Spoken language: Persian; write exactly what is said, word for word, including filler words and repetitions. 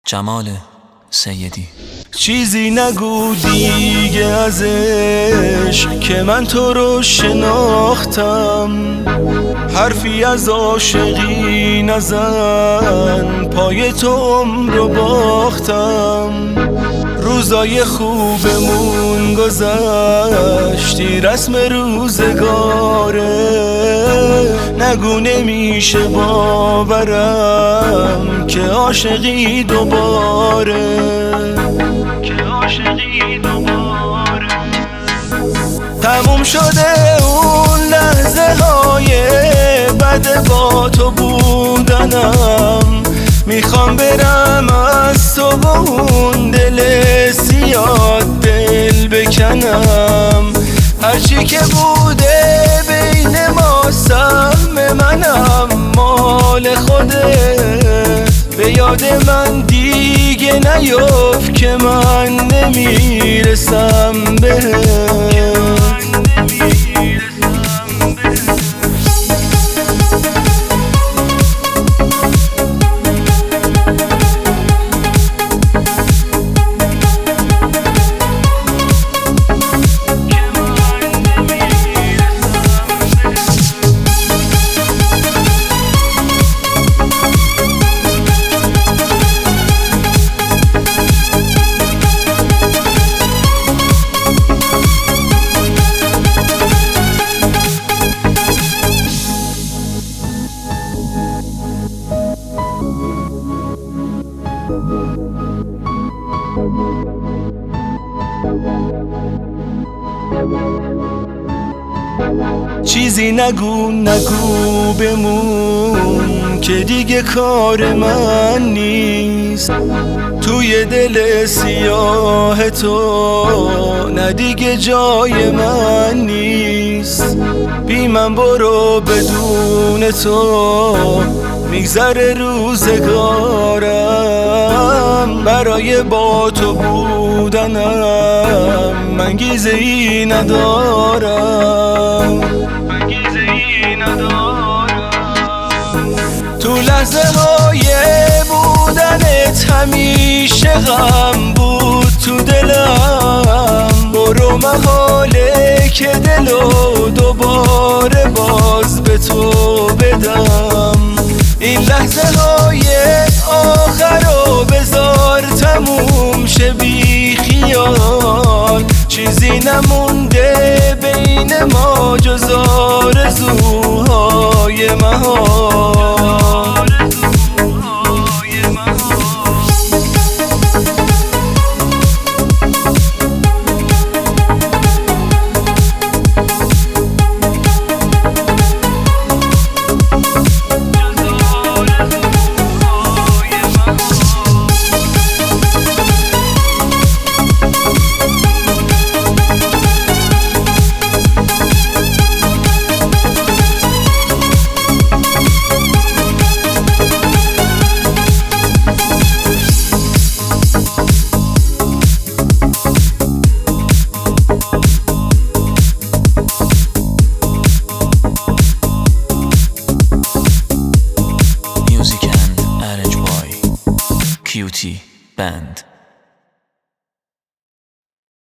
جمال سیدی. چیزی نگو دیگه از عشق که من تو رو شناختم، حرفی از عاشقی نزن، پای تو عمر رو باختم. روزای خوبمون گذشتی رسم روزگاره، نگو نمیشه باورم که عاشقی دوباره، که عاشقی دوباره. تموم شده اون لحظه های بد با تو بودنم، میخوام برم از تو و اون دل سیاه دل بکنم. هرچی که بوده بین ما سهم منم مال خوده، به یاد من دیگه نیفت که من نمیرسم بهت. چیزی نگو نگو بمون که دیگه کار من نیست، توی دل سیاه تو نه دیگه جای من نیست. بی من برو بدون تو میگذره روزگارم، برای با تو بودنم من گیزه ای ندارم، من گیزه ای ندارم. تو لحظه های بودنت همیشه غم بود تو دلم، برو محاله که دلو دوباره باز به تو بدم. این لحظه های آخر رو بذار تموم شه بی خیال، چیزی نمونده بین ما جز آرزوهای محال. Q T Band.